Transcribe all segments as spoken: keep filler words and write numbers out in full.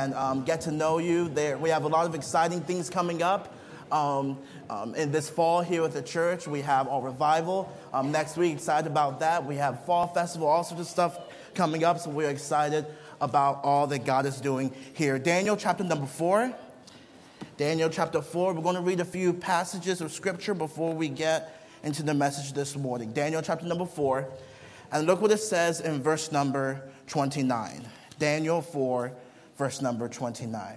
and um, get to know you. There, we have a lot of exciting things coming up. Um, um, in this fall here at the church, we have our revival. Um, next week, excited about that. We have fall festival, all sorts of stuff coming up, so we're excited about all that God is doing here. Daniel chapter number four. Daniel chapter four. We're going to read a few passages of scripture before we get into the message this morning. Daniel chapter number four. And look what it says in verse number twenty-nine. Daniel four, verse number twenty-nine.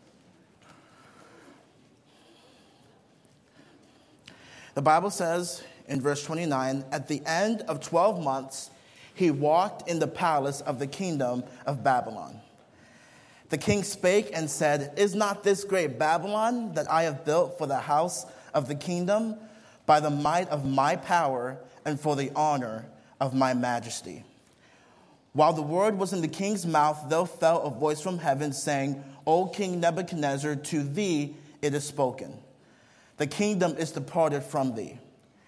The Bible says in verse twenty-nine, at the end of twelve months, he walked in the palace of the kingdom of Babylon. The king spake and said, is not this great Babylon that I have built for the house of the kingdom by the might of my power and for the honor of my majesty? While the word was in the king's mouth, there fell a voice from heaven saying, O King Nebuchadnezzar, to thee it is spoken. The kingdom is departed from thee,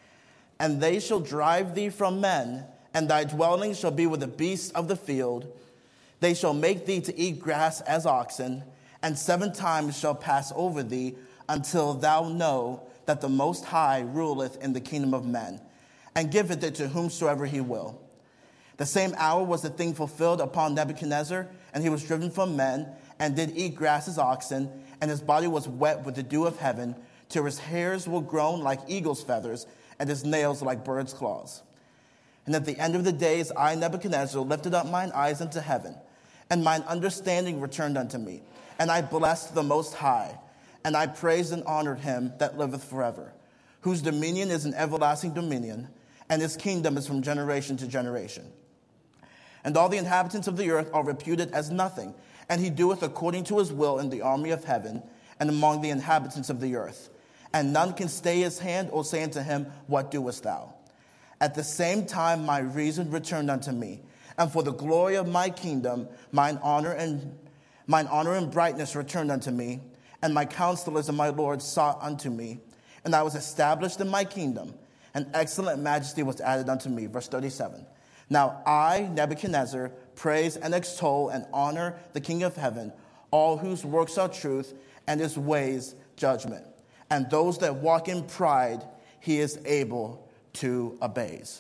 and they shall drive thee from men, and thy dwelling shall be with the beasts of the field. They shall make thee to eat grass as oxen, and seven times shall pass over thee, until thou know that the Most High ruleth in the kingdom of men, and giveth it to whomsoever he will. The same hour was the thing fulfilled upon Nebuchadnezzar, and he was driven from men, and did eat grass as oxen, and his body was wet with the dew of heaven, till his hairs were grown like eagle's feathers, and his nails like bird's claws. And at the end of the days, I, Nebuchadnezzar, lifted up mine eyes unto heaven, and mine understanding returned unto me. And I blessed the Most High, and I praised and honored him that liveth forever, whose dominion is an everlasting dominion, and his kingdom is from generation to generation. And all the inhabitants of the earth are reputed as nothing, and he doeth according to his will in the army of heaven, and among the inhabitants of the earth. And none can stay his hand or say unto him, what doest thou? At the same time my reason returned unto me, and for the glory of my kingdom, mine honor and mine honor and brightness returned unto me, and my counselors and my lords sought unto me, and I was established in my kingdom, and excellent majesty was added unto me. Verse thirty-seven. Now I, Nebuchadnezzar, praise and extol and honor the King of heaven, all whose works are truth, and his ways judgment. And those that walk in pride, he is able to abase.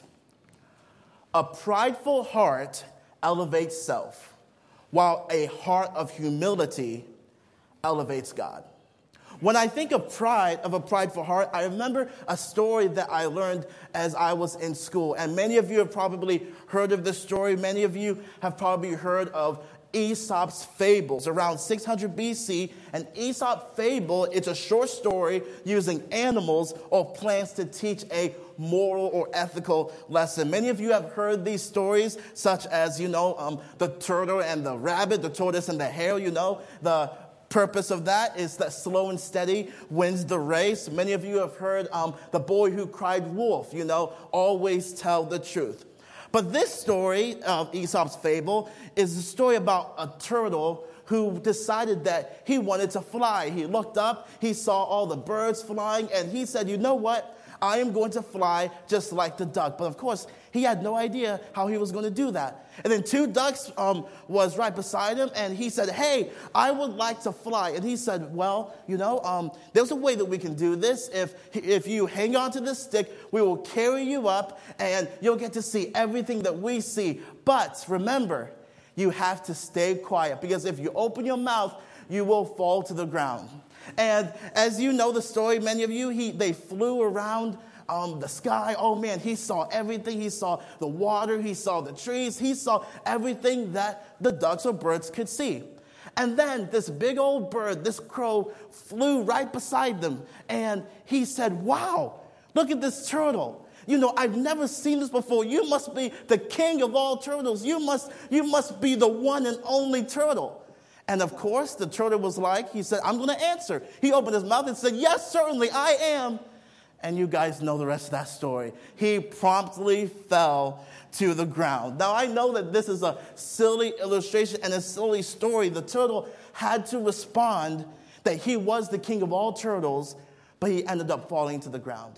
A prideful heart elevates self, while a heart of humility elevates God. When I think of pride, of a prideful heart, I remember a story that I learned as I was in school. And many of you have probably heard of this story. Many of you have probably heard of Aesop's fables around six hundred B C. An Aesop fable, it's a short story using animals or plants to teach a moral or ethical lesson. Many of you have heard these stories, such as, you know, um, the turtle and the rabbit, the tortoise and the hare. You know, the purpose of that is that slow and steady wins the race. Many of you have heard um, the boy who cried wolf, you know, always tell the truth. But this story of Aesop's fable is a story about a turtle who decided that he wanted to fly. He looked up, he saw all the birds flying, and he said, you know what? I am going to fly just like the duck. But of course, he had no idea how he was going to do that. And then two ducks um, was right beside him, and he said, hey, I would like to fly. And he said, well, you know, um, there's a way that we can do this. If, if you hang on to this stick, we will carry you up, and you'll get to see everything that we see. But remember, you have to stay quiet, because if you open your mouth, you will fall to the ground. And as you know the story, many of you, he, they flew around um, the sky. Oh, man, he saw everything. He saw the water. He saw the trees. He saw everything that the ducks or birds could see. And then this big old bird, this crow, flew right beside them. And he said, wow, look at this turtle. You know, I've never seen this before. You must be the king of all turtles. You must, you must be the one and only turtle. And of course, the turtle was like, he said, I'm going to answer. He opened his mouth and said, yes, certainly, I am. And you guys know the rest of that story. He promptly fell to the ground. Now, I know that this is a silly illustration and a silly story. The turtle had to respond that he was the king of all turtles, but he ended up falling to the ground.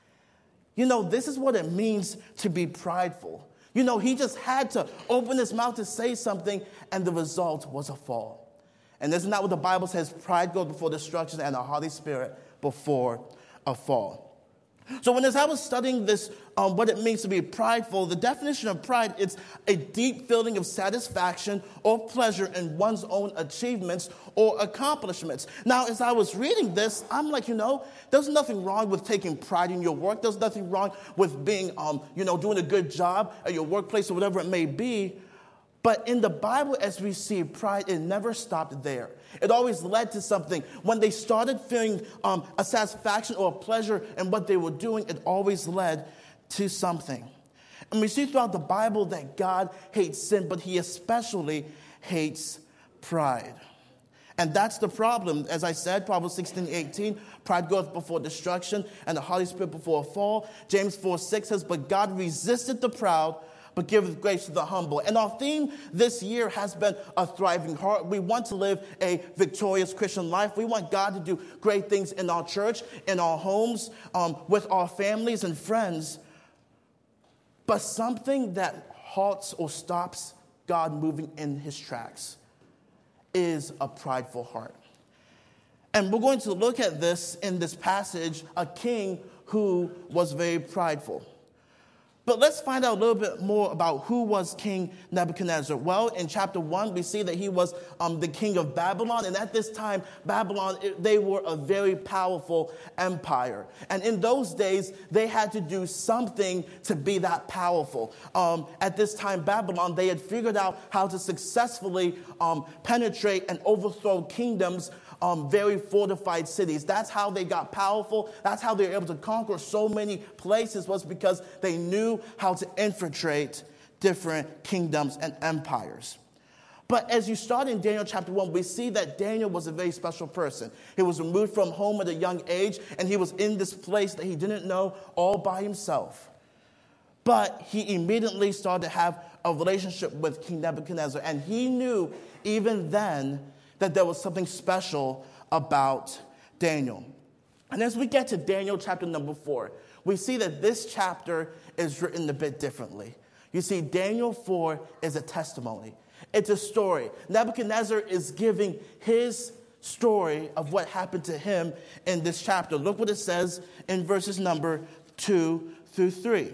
You know, this is what it means to be prideful. You know, he just had to open his mouth to say something, and the result was a fall. And isn't that what the Bible says? Pride goes before destruction and the Holy Spirit before a fall. So when as I was studying this, um, what it means to be prideful, the definition of pride is a deep feeling of satisfaction or pleasure in one's own achievements or accomplishments. Now, as I was reading this, I'm like, you know, there's nothing wrong with taking pride in your work. There's nothing wrong with being, um, you know, doing a good job at your workplace or whatever it may be. But in the Bible, as we see, pride, it never stopped there. It always led to something. When they started feeling um, a satisfaction or a pleasure in what they were doing, it always led to something. And we see throughout the Bible that God hates sin, but he especially hates pride. And that's the problem. As I said, Proverbs sixteen eighteen, pride goeth before destruction and the Holy Spirit before a fall. James four six says, but God resisted the proud, but giveth grace to the humble. And our theme this year has been a thriving heart. We want to live a victorious Christian life. We want God to do great things in our church, in our homes, um, with our families and friends. But something that halts or stops God moving in his tracks is a prideful heart. And we're going to look at this in this passage, a king who was very prideful. But let's find out a little bit more about who was King Nebuchadnezzar. Well, in chapter one, we see that he was um, the king of Babylon. And at this time, Babylon, it, they were a very powerful empire. And in those days, they had to do something to be that powerful. Um, at this time, Babylon, they had figured out how to successfully um, penetrate and overthrow kingdoms, Um, very fortified cities. That's how they got powerful. That's how they were able to conquer so many places, was because they knew how to infiltrate different kingdoms and empires. But as you start in Daniel chapter one, we see that Daniel was a very special person. He was removed from home at a young age, and he was in this place that he didn't know all by himself. But he immediately started to have a relationship with King Nebuchadnezzar, and he knew even then that there was something special about Daniel. And as we get to Daniel chapter number four, we see that this chapter is written a bit differently. You see, Daniel four is a testimony. It's a story. Nebuchadnezzar is giving his story of what happened to him in this chapter. Look what it says in verses number two through three.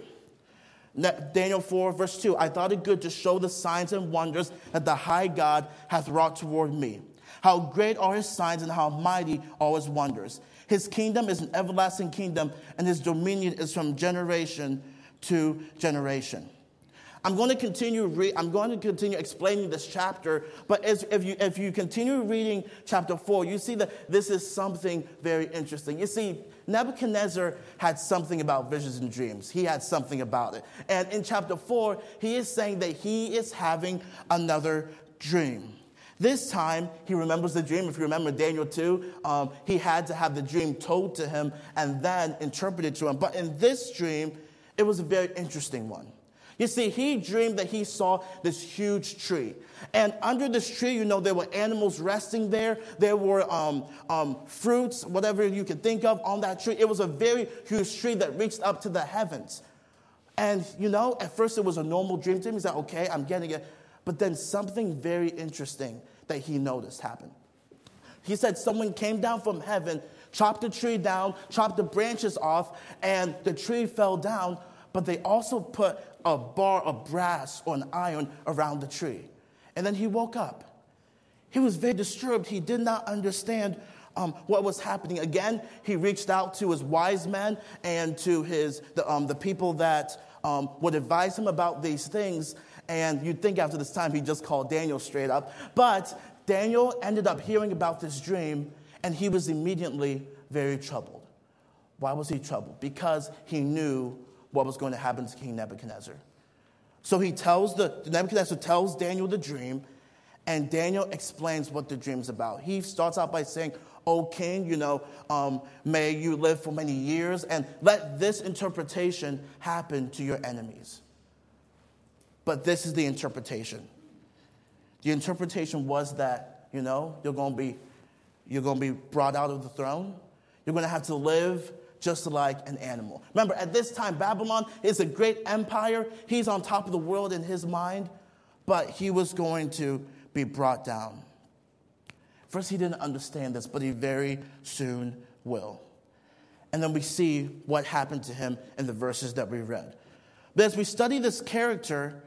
Daniel four, verse two, I thought it good to show the signs and wonders that the high God hath wrought toward me. How great are his signs and how mighty are his wonders. His kingdom is an everlasting kingdom, and his dominion is from generation to generation. I'm going to continue. Re- I'm going to continue explaining this chapter. But as, if you if you continue reading chapter four, you see that this is something very interesting. You see, Nebuchadnezzar had something about visions and dreams. He had something about it. And in chapter four, he is saying that he is having another dream. This time, he remembers the dream. If you remember Daniel two, um, he had to have the dream told to him and then interpreted to him. But in this dream, it was a very interesting one. You see, he dreamed that he saw this huge tree. And under this tree, you know, there were animals resting there. There were um, um, fruits, whatever you could think of on that tree. It was a very huge tree that reached up to the heavens. And, you know, at first it was a normal dream to him. He's like, okay, I'm getting it. But then something very interesting that he noticed happened. He said someone came down from heaven, chopped the tree down, chopped the branches off, and the tree fell down. But they also put a bar of brass or an iron around the tree. And then he woke up. He was very disturbed. He did not understand um, what was happening. Again, he reached out to his wise men and to his the, um, the people that um, would advise him about these things. And you'd think after this time, he just called Daniel straight up. But Daniel ended up hearing about this dream, and he was immediately very troubled. Why was he troubled? Because he knew what was going to happen to King Nebuchadnezzar. So he tells the, Nebuchadnezzar tells Daniel the dream, and Daniel explains what the dream's about. He starts out by saying, O king, you know, um, may you live for many years, and let this interpretation happen to your enemies. But this is the interpretation. The interpretation was that, you know, you're going to be, you're going to be brought out of the throne. You're going to have to live just like an animal. Remember, at this time, Babylon is a great empire. He's on top of the world in his mind, but he was going to be brought down. first he didn't understand this, but he very soon will. And then we see what happened to him in the verses that we read. But as we study this character,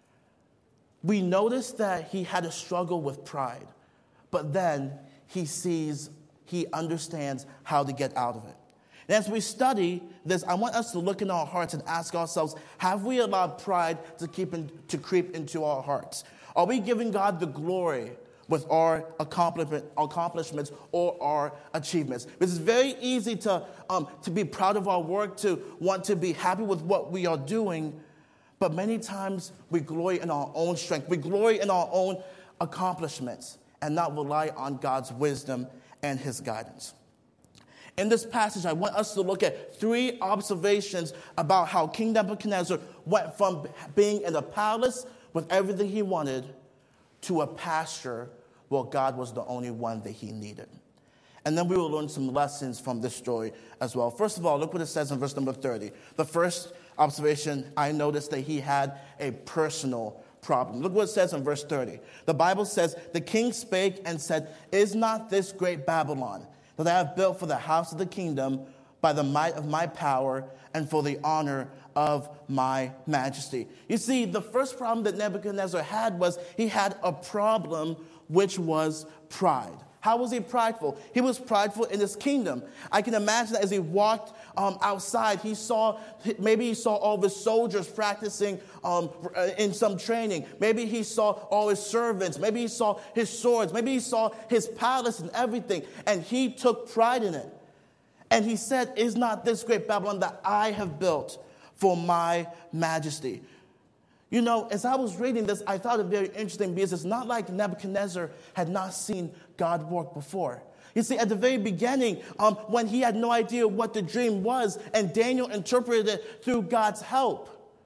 we notice that he had a struggle with pride. But then he sees, he understands how to get out of it. And as we study this, I want us to look in our hearts and ask ourselves, have we allowed pride to keep in, to creep into our hearts? Are we giving God the glory with our accomplishment, accomplishments or our achievements? It's very easy to, um, to be proud of our work, to want to be happy with what we are doing, but many times we glory in our own strength. We glory in our own accomplishments and not rely on God's wisdom and his guidance. In this passage, I want us to look at three observations about how King Nebuchadnezzar went from being in a palace with everything he wanted to a pasture where God was the only one that he needed. And then we will learn some lessons from this story as well. First of all, look what it says in verse number thirty. The first observation, I noticed that he had a personal problem. Look what it says in verse thirty. The Bible says, the king spake and said, is not this great Babylon that I have built for the house of the kingdom by the might of my power and for the honor of my majesty? You see, the first problem that Nebuchadnezzar had was he had a problem, which was pride. How was he prideful? He was prideful in his kingdom. I can imagine that as he walked um, outside, he saw, maybe he saw all of his soldiers practicing um, in some training. Maybe he saw all his servants. Maybe he saw his swords. Maybe he saw his palace and everything. And he took pride in it. And he said, is not this great Babylon that I have built for my majesty? You know, as I was reading this, I thought it very interesting because it's not like Nebuchadnezzar had not seen God work before. You see, at the very beginning, um, when he had no idea what the dream was, and Daniel interpreted it through God's help,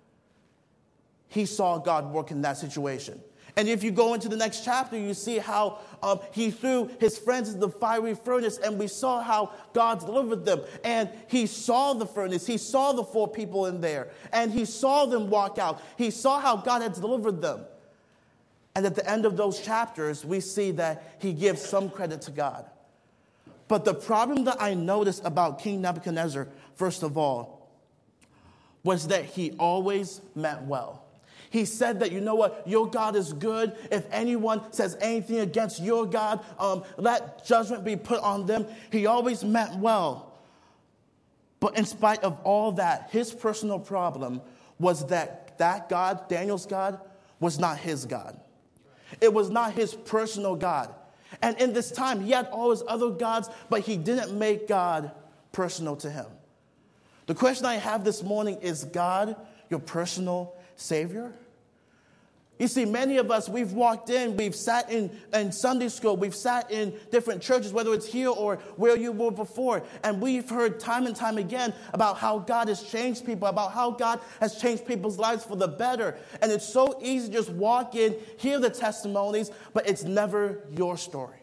he saw God work in that situation. And if you go into the next chapter, you see how um, he threw his friends into the fiery furnace, and we saw how God delivered them. And he saw the furnace. He saw the four people in there, and he saw them walk out. He saw how God had delivered them. And at the end of those chapters, we see that he gives some credit to God. But the problem that I noticed about King Nebuchadnezzar, first of all, was that he always meant well. He said that, you know what, your God is good. If anyone says anything against your God, um, let judgment be put on them. He always meant well. But in spite of all that, his personal problem was that that God, Daniel's God, was not his God. It was not his personal God. And in this time, he had all his other gods, but he didn't make God personal to him. The question I have this morning, is God your personal Savior? You see, many of us, we've walked in, we've sat in, in Sunday school, we've sat in different churches, whether it's here or where you were before, and we've heard time and time again about how God has changed people, about how God has changed people's lives for the better. And it's so easy to just walk in, hear the testimonies, but it's never your story.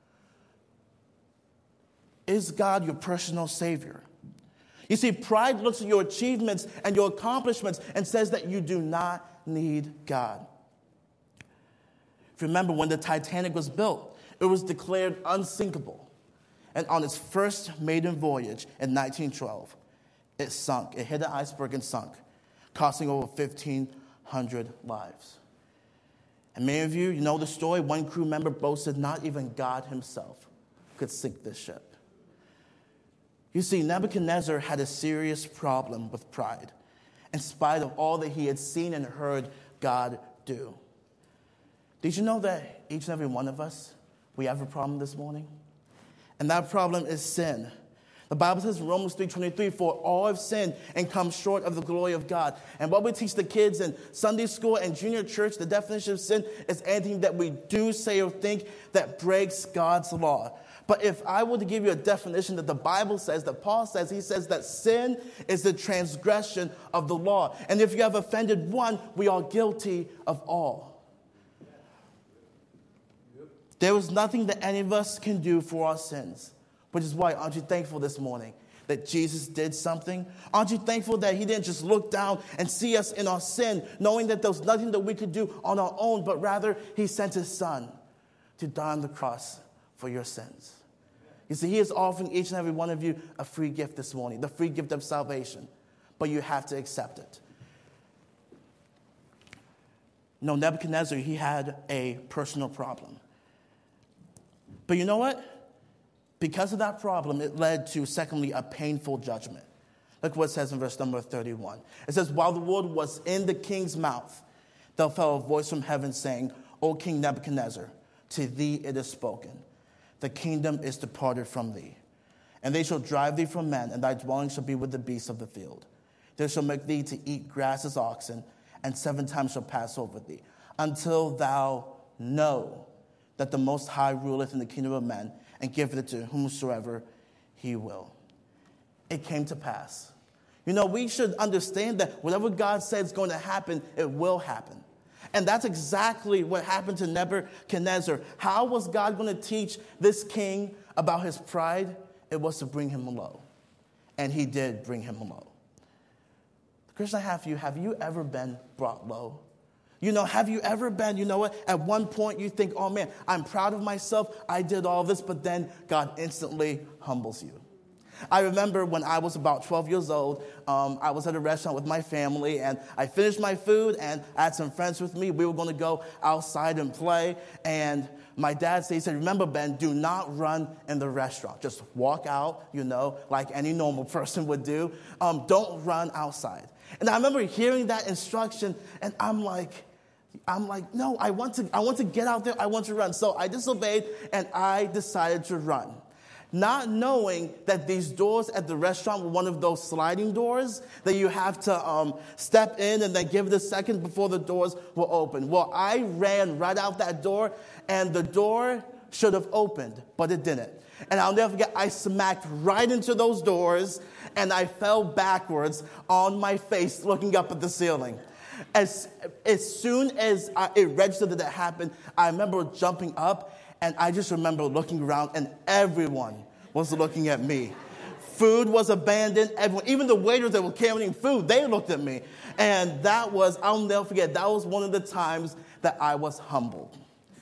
Is God your personal Savior? You see, pride looks at your achievements and your accomplishments and says that you do not need God. Remember, when the Titanic was built, it was declared unsinkable. And on its first maiden voyage in nineteen twelve, it sunk. It hit an iceberg and sunk, costing over fifteen hundred lives. And many of you, you know the story. One crew member boasted not even God himself could sink this ship. You see, Nebuchadnezzar had a serious problem with pride, in spite of all that he had seen and heard God do. Did you know that each and every one of us, we have a problem this morning? And that problem is sin. The Bible says in Romans three twenty-three, for all have sinned and come short of the glory of God. And what we teach the kids in Sunday school and junior church, the definition of sin is anything that we do, say, or think that breaks God's law. But if I were to give you a definition that the Bible says, that Paul says, he says that sin is the transgression of the law. And if you have offended one, we are guilty of all. There is nothing that any of us can do for our sins, which is why, aren't you thankful this morning that Jesus did something? Aren't you thankful that he didn't just look down and see us in our sin, knowing that there was nothing that we could do on our own, but rather he sent his son to die on the cross for your sins. You see, he is offering each and every one of you a free gift this morning, the free gift of salvation. But you have to accept it. No, Nebuchadnezzar, he had a personal problem. But you know what? Because of that problem, it led to, secondly, a painful judgment. Look what it says in verse number thirty-one. It says, while the word was in the king's mouth, there fell a voice from heaven saying, O King Nebuchadnezzar, to thee it is spoken. The kingdom is departed from thee. And they shall drive thee from men, and thy dwelling shall be with the beasts of the field. They shall make thee to eat grass as oxen, and seven times shall pass over thee, until thou know that the Most High ruleth in the kingdom of men, and giveth it to whomsoever he will. It came to pass. You know, we should understand that whatever God says is going to happen, it will happen. And that's exactly what happened to Nebuchadnezzar. How was God going to teach this king about his pride? It was to bring him low. And he did bring him low. The question I have for you, have you ever been brought low? You know, have you ever been, you know what, at one point you think, oh man, I'm proud of myself, I did all this, but then God instantly humbles you. I remember when I was about twelve years old, um, I was at a restaurant with my family, and I finished my food, and I had some friends with me. We were going to go outside and play, and my dad said, he said, remember, Ben, do not run in the restaurant. Just walk out, you know, like any normal person would do. Um, don't run outside. And I remember hearing that instruction, and I'm like, I'm like, no, I want to, I want to get out there. I want to run. So I disobeyed, and I decided to run. Not knowing that these doors at the restaurant were one of those sliding doors that you have to um, step in and then give it a second before the doors will open. Well, I ran right out that door, and the door should have opened, but it didn't. And I'll never forget, I smacked right into those doors, and I fell backwards on my face looking up at the ceiling. As, as soon as I, it registered that that happened, I remember jumping up, and I just remember looking around, and everyone was looking at me. Food was abandoned. Everyone, even the waiters that were carrying food, they looked at me. And that was, I'll never forget, that was one of the times that I was humbled.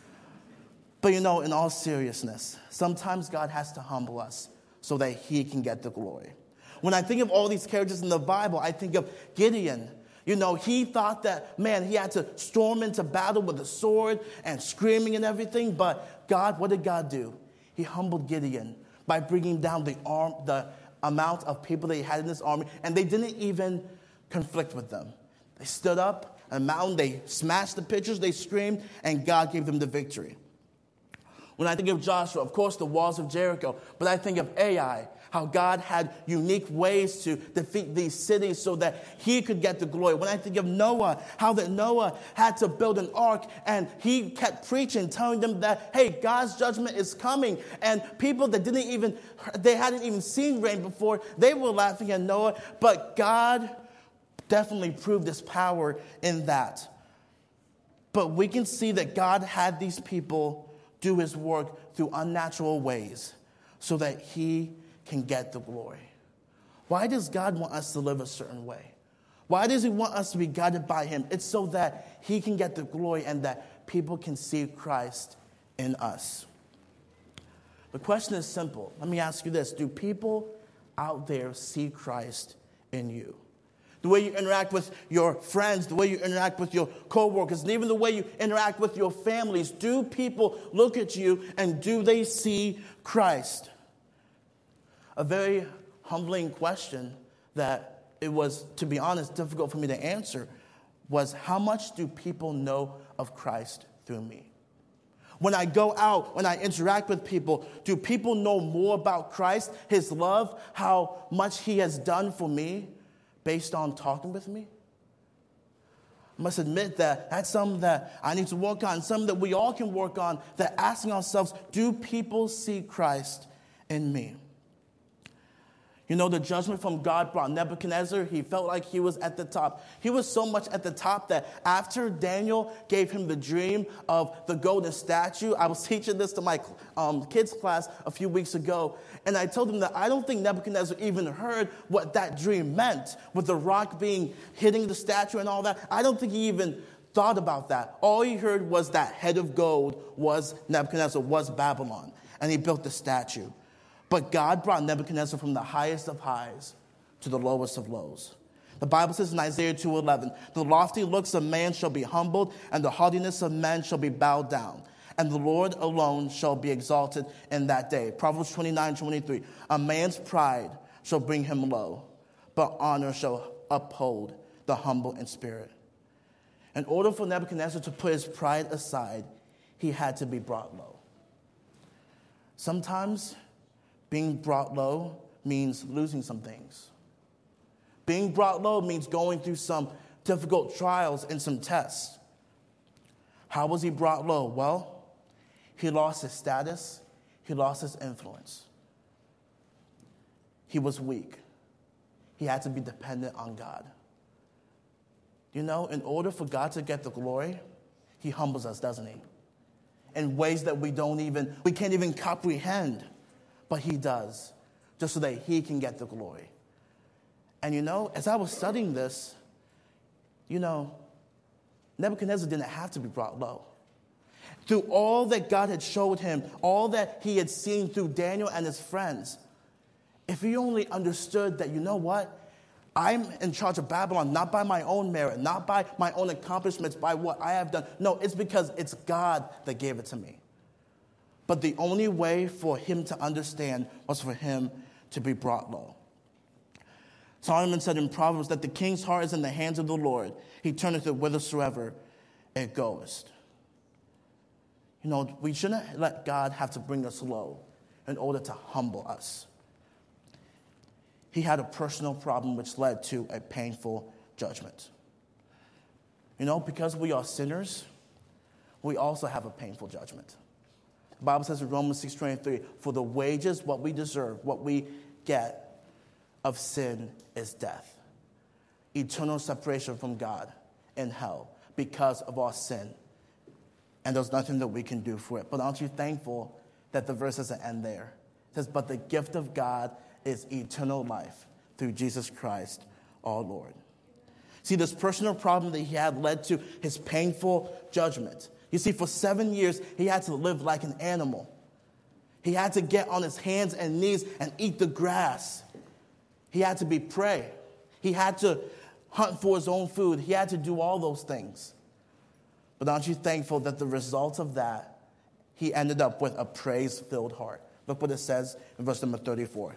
But you know, in all seriousness, sometimes God has to humble us so that he can get the glory. When I think of all these characters in the Bible, I think of Gideon. You know, he thought that, man, he had to storm into battle with a sword and screaming and everything. But God, what did God do? He humbled Gideon by bringing down the arm, the amount of people that he had in this army. And they didn't even conflict with them. They stood up on a mountain, they smashed the pitchers, they screamed, and God gave them the victory. When I think of Joshua, of course, the walls of Jericho. But I think of Ai, how God had unique ways to defeat these cities so that he could get the glory. When I think of Noah, how that Noah had to build an ark, and he kept preaching, telling them that, hey, God's judgment is coming. And people that didn't even, they hadn't even seen rain before, they were laughing at Noah. But God definitely proved his power in that. But we can see that God had these people do his work through unnatural ways so that he can get the glory. Why does God want us to live a certain way? Why does he want us to be guided by him? It's so that he can get the glory and that people can see Christ in us. The question is simple. Let me ask you this. Do people out there see Christ in you? The way you interact with your friends, the way you interact with your co-workers, and even the way you interact with your families. Do people look at you and do they see Christ? A very humbling question that it was, to be honest, difficult for me to answer was, how much do people know of Christ through me? When I go out, when I interact with people, do people know more about Christ, his love, how much he has done for me based on talking with me? I must admit that that's something that I need to work on, something that we all can work on, that asking ourselves, do people see Christ in me? You know, the judgment from God brought Nebuchadnezzar. He felt like he was at the top. He was so much at the top that after Daniel gave him the dream of the golden statue, I was teaching this to my um, kids' class a few weeks ago, and I told them that I don't think Nebuchadnezzar even heard what that dream meant, with the rock being hitting the statue and all that. I don't think he even thought about that. All he heard was that head of gold was Nebuchadnezzar, was Babylon. and he built the statue. But God brought Nebuchadnezzar from the highest of highs to the lowest of lows. The Bible says in Isaiah two eleven, the lofty looks of man shall be humbled, and the haughtiness of men shall be bowed down. And the Lord alone shall be exalted in that day. Proverbs twenty-nine twenty-three, a man's pride shall bring him low, but honor shall uphold the humble in spirit. In order for Nebuchadnezzar to put his pride aside, he had to be brought low. Sometimes being brought low means losing some things. Being brought low means going through some difficult trials and some tests. How was he brought low? Well, he lost his status. He lost his influence. He was weak. He had to be dependent on God. You know, in order for God to get the glory, he humbles us, doesn't he? In ways that we don't even, we can't even comprehend. But he does, just so that he can get the glory. And you know, as I was studying this, you know, Nebuchadnezzar didn't have to be brought low. Through all that God had showed him, all that he had seen through Daniel and his friends, if he only understood that, you know what, I'm in charge of Babylon, not by my own merit, not by my own accomplishments, by what I have done. No, it's because it's God that gave it to me. But the only way for him to understand was for him to be brought low. Solomon said in Proverbs that the king's heart is in the hands of the Lord. He turneth it whithersoever it goeth. You know, we shouldn't let God have to bring us low in order to humble us. He had a personal problem which led to a painful judgment. You know, because we are sinners, we also have a painful judgment. The Bible says in Romans six twenty-three, for the wages, what we deserve, what we get of sin is death. Eternal separation from God in hell because of our sin. And there's nothing that we can do for it. But aren't you thankful that the verse doesn't end there? It says, but the gift of God is eternal life through Jesus Christ our Lord. See, this personal problem that he had led to his painful judgment. You see, for seven years, he had to live like an animal. He had to get on his hands and knees and eat the grass. He had to be prey. He had to hunt for his own food. He had to do all those things. But aren't you thankful that the result of that, he ended up with a praise-filled heart? Look what it says in verse number thirty-four.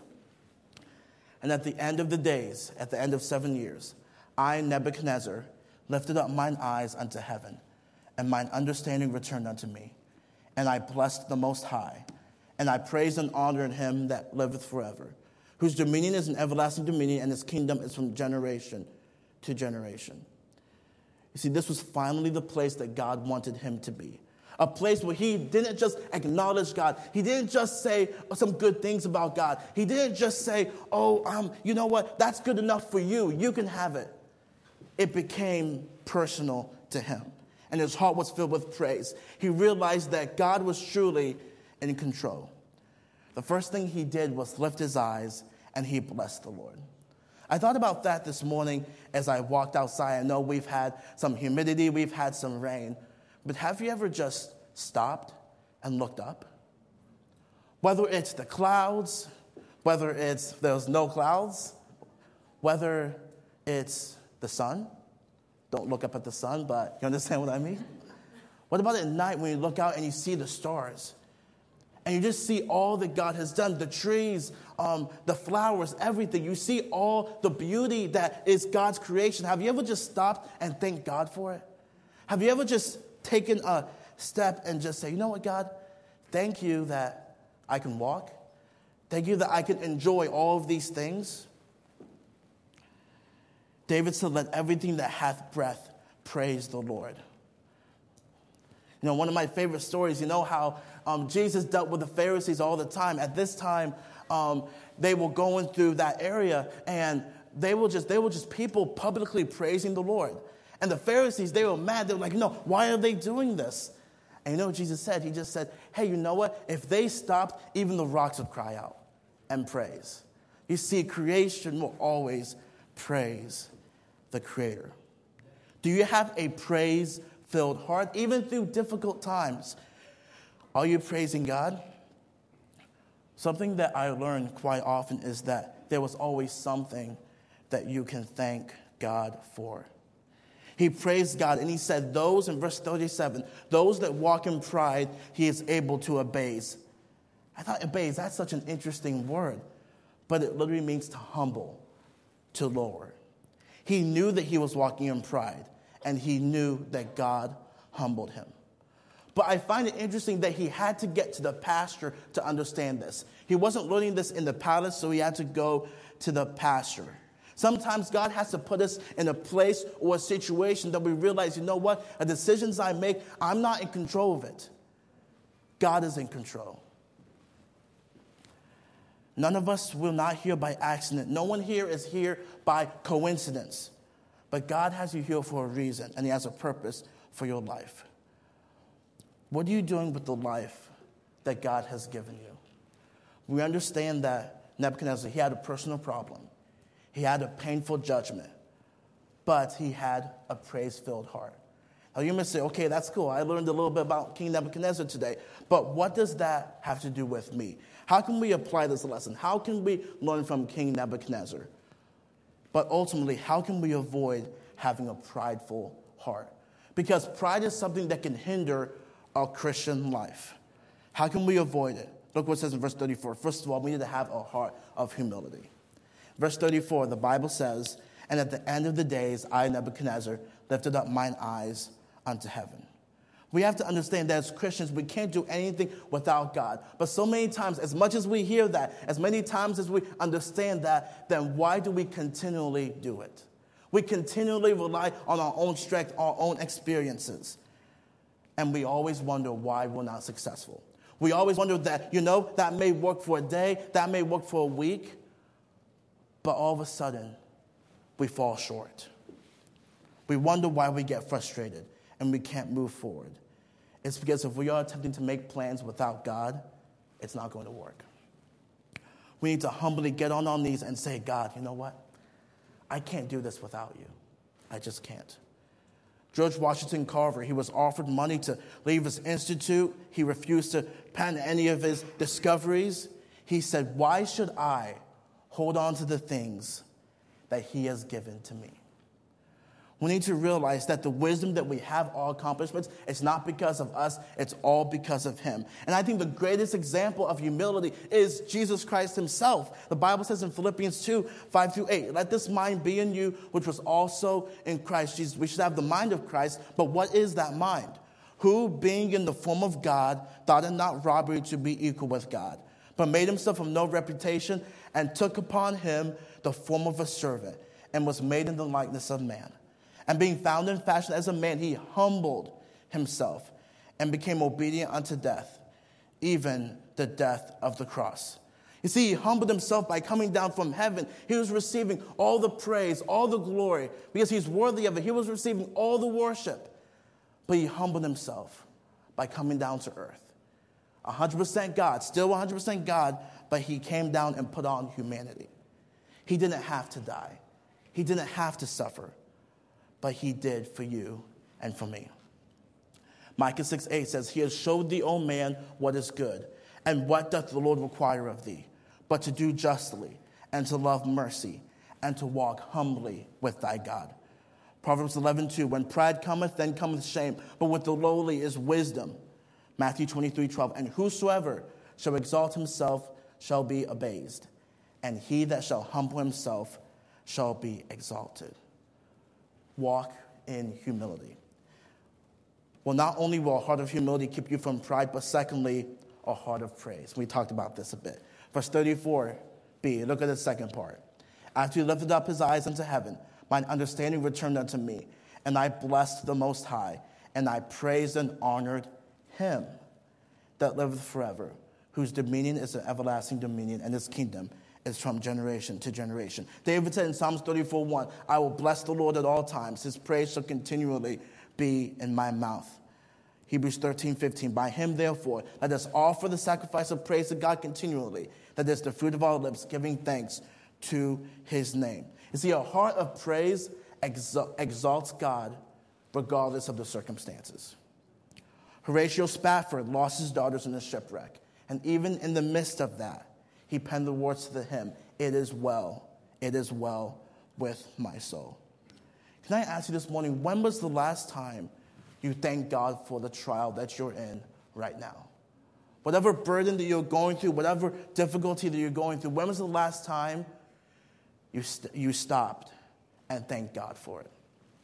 And at the end of the days, at the end of seven years, I, Nebuchadnezzar, lifted up mine eyes unto heaven, and mine understanding returned unto me. And I blessed the Most High, and I praised and honored him that liveth forever, whose dominion is an everlasting dominion, and his kingdom is from generation to generation. You see, this was finally the place that God wanted him to be. A place where he didn't just acknowledge God. He didn't just say some good things about God. He didn't just say, oh, um, you know what, that's good enough for you. You can have it. It became personal to him. And his heart was filled with praise. He realized that God was truly in control. The first thing he did was lift his eyes and he blessed the Lord. I thought about that this morning as I walked outside. I know we've had some humidity, we've had some rain, but have you ever just stopped and looked up? Whether it's the clouds, whether it's there's no clouds, whether it's the sun. Don't look up at the sun, but you understand what I mean? What about at night when you look out and you see the stars? And you just see all that God has done, the trees, um, the flowers, everything. You see all the beauty that is God's creation. Have you ever just stopped and thanked God for it? Have you ever just taken a step and just say, you know what, God, thank you that I can walk. Thank you that I can enjoy all of these things. David said, let everything that hath breath praise the Lord. You know, one of my favorite stories, you know how um, Jesus dealt with the Pharisees all the time. At this time, um, they were going through that area, and they were just they were just people publicly praising the Lord. And the Pharisees, they were mad. They were like, no, why are they doing this? And you know what Jesus said? He just said, hey, you know what? If they stopped, even the rocks would cry out and praise. You see, creation will always praise the Creator. Do you have a praise-filled heart, even through difficult times? Are you praising God? Something that I learned quite often is that there was always something that you can thank God for. He praised God, and he said, those, in verse thirty-seven, those that walk in pride, he is able to abase. I thought abase, that's such an interesting word, but it literally means to humble, to lower. He knew that he was walking in pride, and he knew that God humbled him. But I find it interesting that he had to get to the pasture to understand this. He wasn't learning this in the palace, so he had to go to the pasture. Sometimes God has to put us in a place or a situation that we realize, you know what, the decisions I make, I'm not in control of it. God is in control. None of us will not here by accident. No one here is here by coincidence. But God has you here for a reason, and he has a purpose for your life. What are you doing with the life that God has given you? We understand that Nebuchadnezzar, he had a personal problem. He had a painful judgment, but he had a praise-filled heart. Now you may say, okay, that's cool. I learned a little bit about King Nebuchadnezzar today, but what does that have to do with me? How can we apply this lesson? How can we learn from King Nebuchadnezzar? But ultimately, how can we avoid having a prideful heart? Because pride is something that can hinder our Christian life. How can we avoid it? Look what it says in verse thirty-four. First of all, we need to have a heart of humility. Verse thirty-four, the Bible says, and at the end of the days, I, Nebuchadnezzar, lifted up mine eyes unto heaven. We have to understand that as Christians, we can't do anything without God. But so many times, as much as we hear that, as many times as we understand that, then why do we continually do it? We continually rely on our own strength, our own experiences. And we always wonder why we're not successful. We always wonder that, you know, that may work for a day, that may work for a week, but all of a sudden, we fall short. We wonder why we get frustrated and we can't move forward. It's because if we are attempting to make plans without God, it's not going to work. We need to humbly get on our knees and say, God, you know what? I can't do this without you. I just can't. George Washington Carver, he was offered money to leave his institute. He refused to patent any of his discoveries. He said, why should I hold on to the things that he has given to me? We need to realize that the wisdom that we have, our accomplishments, it's not because of us, it's all because of him. And I think the greatest example of humility is Jesus Christ himself. The Bible says in Philippians two, five through eight, let this mind be in you, which was also in Christ Jesus. We should have the mind of Christ, but what is that mind? Who, being in the form of God, thought it not robbery to be equal with God, but made himself of no reputation, and took upon him the form of a servant, and was made in the likeness of man. And being found in fashion as a man, he humbled himself and became obedient unto death, even the death of the cross. You see, he humbled himself by coming down from heaven. He was receiving all the praise, all the glory, because he's worthy of it. He was receiving all the worship. But he humbled himself by coming down to earth. one hundred percent God, still one hundred percent God, but he came down and put on humanity. He didn't have to die. He didn't have to suffer. But he did for you and for me. Micah six eight says, he has showed thee, O man, what is good, and what doth the Lord require of thee, but to do justly, and to love mercy, and to walk humbly with thy God. Proverbs eleven two, when pride cometh, then cometh shame, but with the lowly is wisdom. Matthew twenty-three twelve, and whosoever shall exalt himself shall be abased, and he that shall humble himself shall be exalted. Walk in humility. Well, not only will a heart of humility keep you from pride, but secondly, a heart of praise. We talked about this a bit. Verse thirty-four b, look at the second part. After he lifted up his eyes unto heaven, mine understanding returned unto me, and I blessed the Most High, and I praised and honored him that liveth forever, whose dominion is an everlasting dominion, and his kingdom is from generation to generation. David said in Psalms thirty-four one, I will bless the Lord at all times. His praise shall continually be in my mouth. Hebrews thirteen fifteen, by him therefore let us offer the sacrifice of praise to God continually, that is the fruit of our lips, giving thanks to his name. You see, a heart of praise exal- exalts God regardless of the circumstances. Horatio Spafford lost his daughters in a shipwreck, and even in the midst of that, he penned the words to the hymn, "It is well, it is well with my soul." Can I ask you this morning, when was the last time you thanked God for the trial that you're in right now? Whatever burden that you're going through, whatever difficulty that you're going through, when was the last time you, st- you stopped and thanked God for it?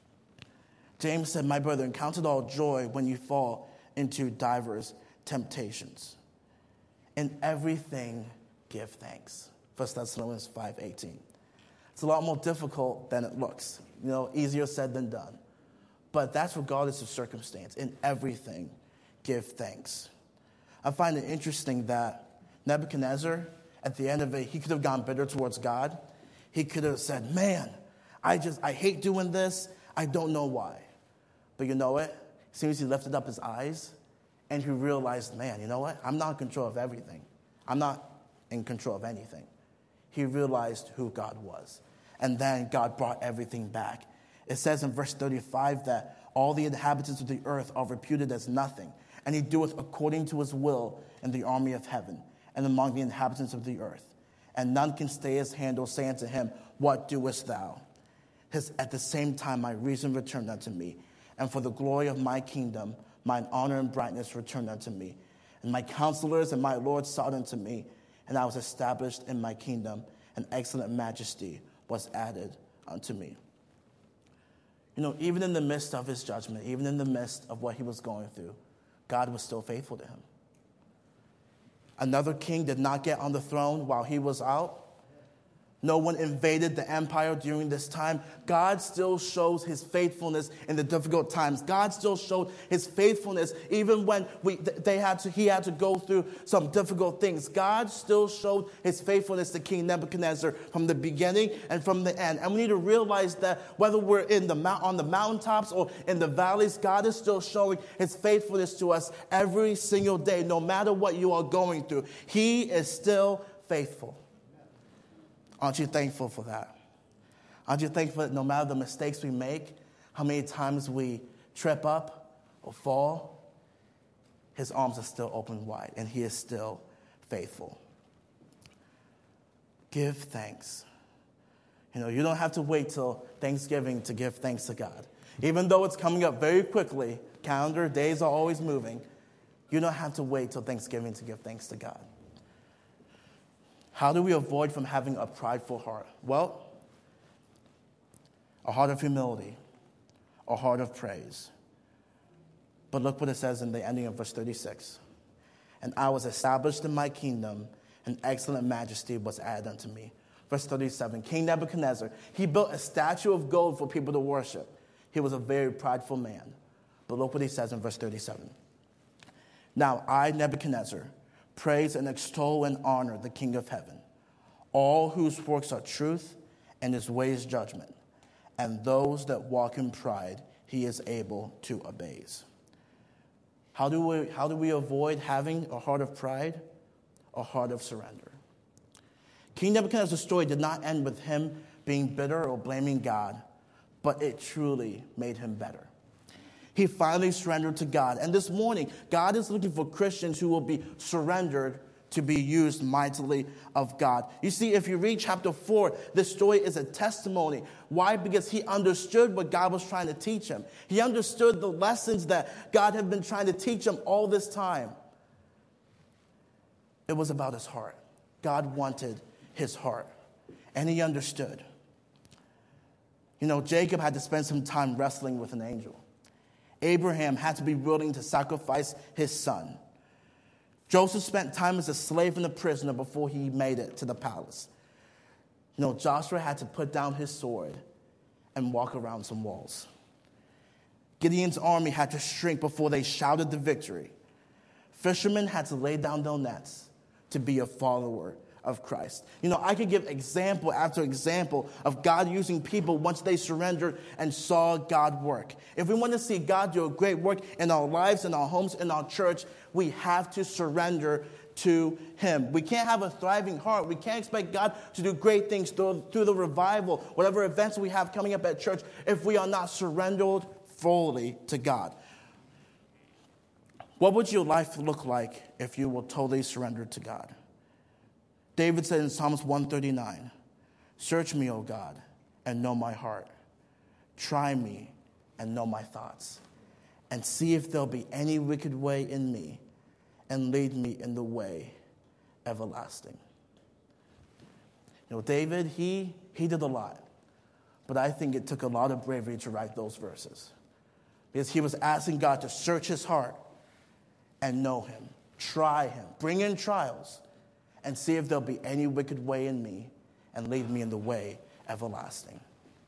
James said, "My brethren, count it all joy when you fall into divers temptations. In everything give thanks." First Thessalonians five eighteen. It's a lot more difficult than it looks. You know, easier said than done. But that's regardless of circumstance. In everything, give thanks. I find it interesting that Nebuchadnezzar, at the end of it, he could have gone bitter towards God. He could have said, "Man, I just, I hate doing this. I don't know why." But you know what? As soon as he lifted up his eyes and he realized, man, you know what? I'm not in control of everything. I'm not in control of anything. He realized who God was. And then God brought everything back. It says in verse thirty-five that all the inhabitants of the earth are reputed as nothing, and he doeth according to his will in the army of heaven and among the inhabitants of the earth. And none can stay his hand or say unto him, "What doest thou?" His, at the same time my reason returned unto me, and for the glory of my kingdom mine honor and brightness returned unto me. And my counselors and my lords sought unto me, and I was established in my kingdom, and excellent majesty was added unto me. You know, even in the midst of his judgment, even in the midst of what he was going through, God was still faithful to him. Another king did not get on the throne while he was out. No one invaded the empire during this time. God still shows his faithfulness in the difficult times. God still showed his faithfulness even when we, they had to, he had to go through some difficult things. God still showed his faithfulness to King Nebuchadnezzar from the beginning and from the end. And we need to realize that whether we're in the mount, on the mountaintops or in the valleys, God is still showing his faithfulness to us every single day, no matter what you are going through. He is still faithful. Aren't you thankful for that? Aren't you thankful that no matter the mistakes we make, how many times we trip up or fall, his arms are still open wide and he is still faithful. Give thanks. You know, you don't have to wait till Thanksgiving to give thanks to God. Even though it's coming up very quickly, calendar days are always moving, you don't have to wait till Thanksgiving to give thanks to God. How do we avoid from having a prideful heart? Well, a heart of humility, a heart of praise. But look what it says in the ending of verse thirty-six. And I was established in my kingdom, and excellent majesty was added unto me. Verse thirty-seven, King Nebuchadnezzar, he built a statue of gold for people to worship. He was a very prideful man. But look what he says in verse thirty-seven. Now I, Nebuchadnezzar, praise and extol and honor the King of heaven, all whose works are truth and his ways judgment, and those that walk in pride he is able to abase. How do we, how do we avoid having a heart of pride? A heart of surrender. King Nebuchadnezzar's story did not end with him being bitter or blaming God, but it truly made him better. He finally surrendered to God. And this morning, God is looking for Christians who will be surrendered to be used mightily of God. You see, if you read chapter four, this story is a testimony. Why? Because he understood what God was trying to teach him. He understood the lessons that God had been trying to teach him all this time. It was about his heart. God wanted his heart. And he understood. You know, Jacob had to spend some time wrestling with an angel. Abraham had to be willing to sacrifice his son. Joseph spent time as a slave and a prisoner before he made it to the palace. You know, Joshua had to put down his sword and walk around some walls. Gideon's army had to shrink before they shouted the victory. Fishermen had to lay down their nets to be a follower of Christ. You know, I could give example after example of God using people once they surrendered and saw God work. If we want to see God do a great work in our lives, in our homes, in our church, we have to surrender to him. We can't have a thriving heart. We can't expect God to do great things through, through the revival, whatever events we have coming up at church, if we are not surrendered fully to God. What would your life look like if you were totally surrendered to God? David said in Psalms one thirty-nine, search me, O God, and know my heart. Try me and know my thoughts, and see if there'll be any wicked way in me, and lead me in the way everlasting. You know, David, he, he did a lot, but I think it took a lot of bravery to write those verses, because he was asking God to search his heart and know him, try him, bring in trials, and see if there'll be any wicked way in me, and lead me in the way everlasting.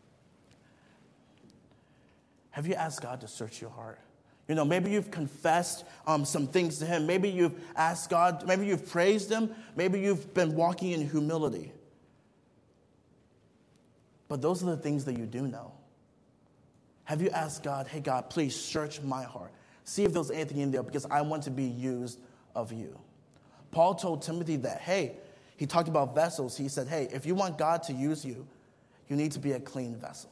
Have you asked God to search your heart? You know, maybe you've confessed um, some things to him. Maybe you've asked God, maybe you've praised him. Maybe you've been walking in humility. But those are the things that you do know. Have you asked God, hey, God, please search my heart. See if there's anything in there, because I want to be used of you. Paul told Timothy that, hey, he talked about vessels. He said, hey, if you want God to use you, you need to be a clean vessel.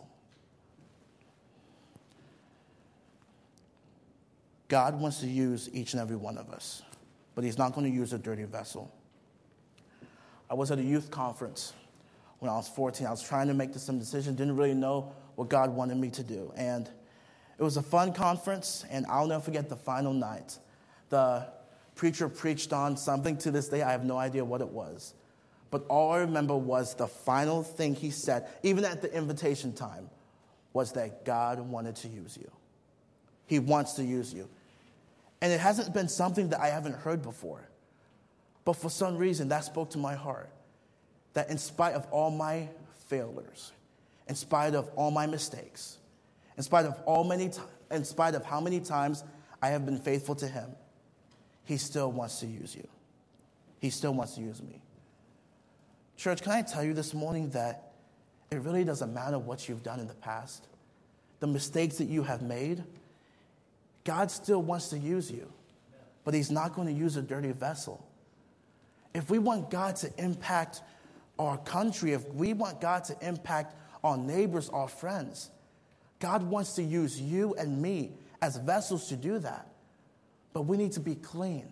God wants to use each and every one of us, but he's not going to use a dirty vessel. I was at a youth conference when I was fourteen. I was trying to make some decisions, didn't really know what God wanted me to do. And it was a fun conference, and I'll never forget the final night. The preacher preached on something. To this day, I have no idea what it was. But all I remember was the final thing he said, even at the invitation time, was that God wanted to use you. He wants to use you. And it hasn't been something that I haven't heard before. But for some reason, that spoke to my heart. That in spite of all my failures, in spite of all my mistakes, in spite of all many t- in spite of how many times I have been faithful to him, he still wants to use you. He still wants to use me. Church, can I tell you this morning that it really doesn't matter what you've done in the past, the mistakes that you have made. God still wants to use you, but he's not going to use a dirty vessel. If we want God to impact our country, if we want God to impact our neighbors, our friends, God wants to use you and me as vessels to do that. But we need to be clean.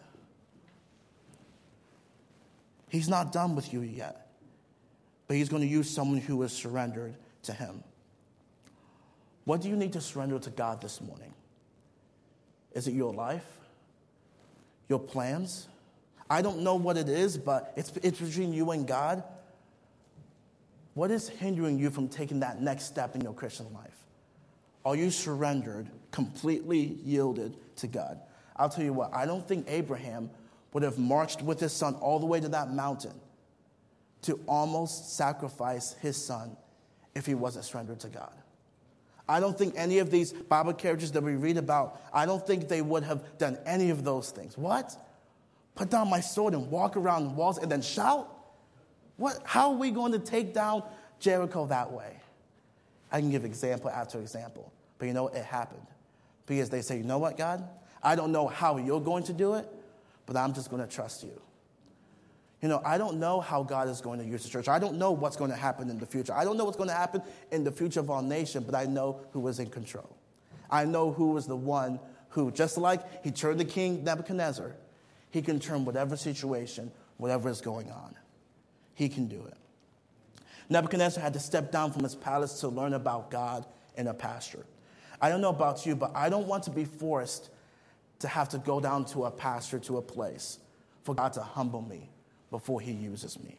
He's not done with you yet, but he's going to use someone who is surrendered to him. What do you need to surrender to God this morning? Is it your life? Your plans? I don't know what it is, but it's, it's between you and God. What is hindering you from taking that next step in your Christian life? Are you surrendered, completely yielded to God? I'll tell you what, I don't think Abraham would have marched with his son all the way to that mountain to almost sacrifice his son if he wasn't surrendered to God. I don't think any of these Bible characters that we read about, I don't think they would have done any of those things. What? Put down my sword and walk around the walls and then shout? What? How are we going to take down Jericho that way? I can give example after example. But you know what? It happened. Because they say, you know what, God? I don't know how you're going to do it, but I'm just going to trust you. You know, I don't know how God is going to use the church. I don't know what's going to happen in the future. I don't know what's going to happen in the future of our nation, but I know who is in control. I know who is the one who, just like he turned the king Nebuchadnezzar, he can turn whatever situation, whatever is going on. He can do it. Nebuchadnezzar had to step down from his palace to learn about God in a pasture. I don't know about you, but I don't want to be forced to have to go down to a pasture, to a place, for God to humble me before he uses me.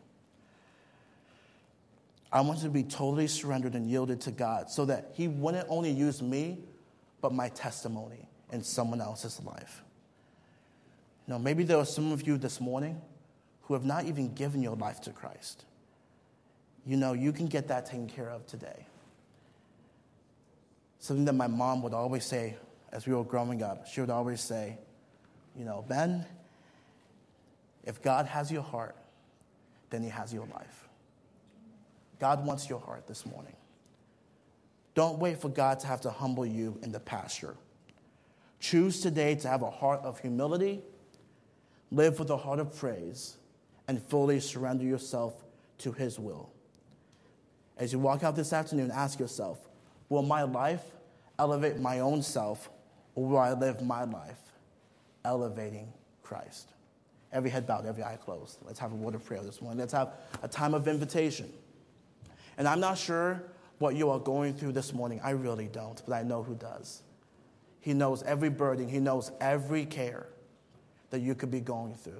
I want to be totally surrendered and yielded to God so that he wouldn't only use me, but my testimony in someone else's life. You know, maybe there are some of you this morning who have not even given your life to Christ. You know, you can get that taken care of today. Something that my mom would always say as we were growing up. She would always say, you know, Ben, if God has your heart, then he has your life. God wants your heart this morning. Don't wait for God to have to humble you in the pasture. Choose today to have a heart of humility, live with a heart of praise, and fully surrender yourself to his will. As you walk out this afternoon, ask yourself, will my life elevate my own self, or will I live my life elevating Christ? every head bowed, every eye closed. Let's have a word of prayer this morning. Let's have a time of invitation. And I'm not sure what you are going through this morning. I really don't, but I know who does. He knows every burden. He knows every care that you could be going through.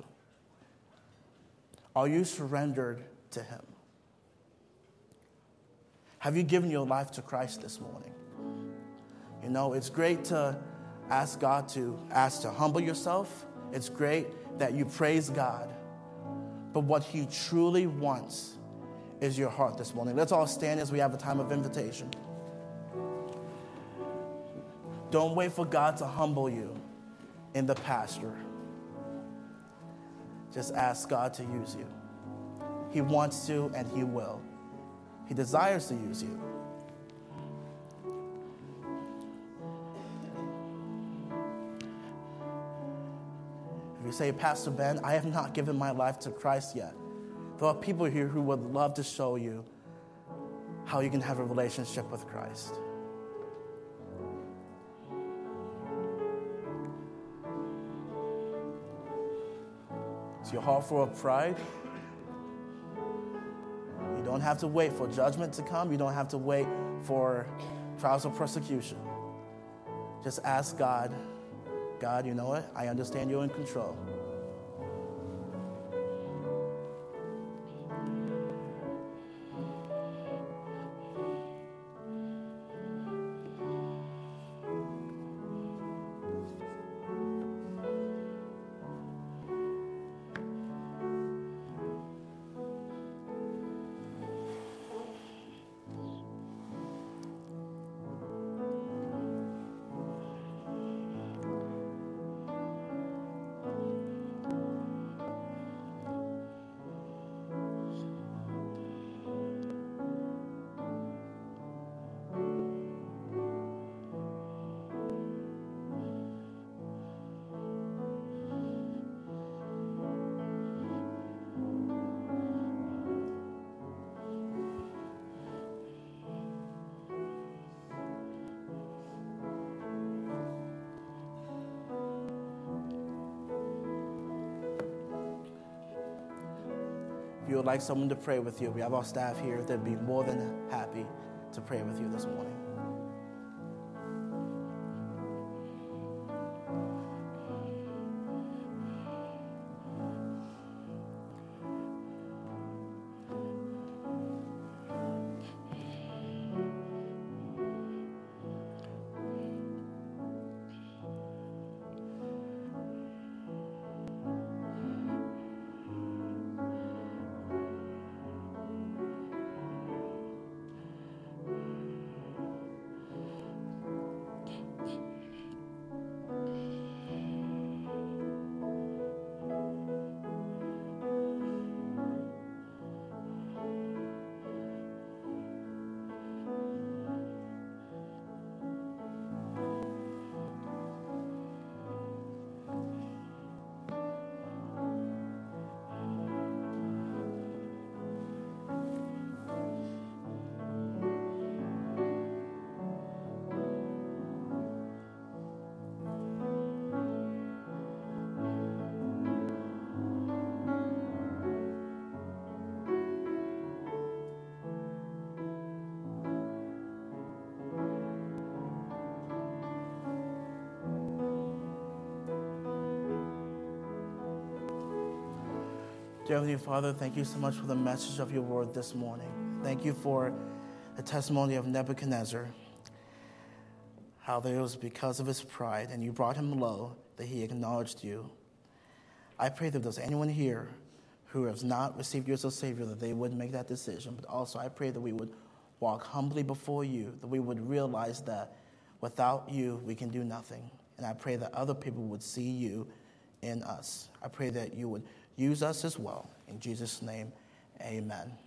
Are you surrendered to him? Have you given your life to Christ this morning? You know, it's great to ask God to ask to humble yourself. It's great that you praise God. But what he truly wants is your heart this morning. Let's all stand as we have a time of invitation. Don't wait for God to humble you in the pasture. Just ask God to use you. He wants to and he will. He desires to use you. If you say, Pastor Ben, I have not given my life to Christ yet, there are people here who would love to show you how you can have a relationship with Christ. Is your heart full of pride? You don't have to wait for judgment to come. You don't have to wait for trials or persecution. Just ask God, God, you know what? I understand you're in control. If you would like someone to pray with you, we have our staff here. They'd be more than happy to pray with you this morning. Dear Heavenly Father, thank you so much for the message of your word this morning. Thank you for the testimony of Nebuchadnezzar, how that it was because of his pride and you brought him low that he acknowledged you. I pray that if there's anyone here who has not received you as a Savior, that they would make that decision. But also I pray that we would walk humbly before you, that we would realize that without you we can do nothing. And I pray that other people would see you in us. I pray that you would use us as well. In Jesus' name, amen.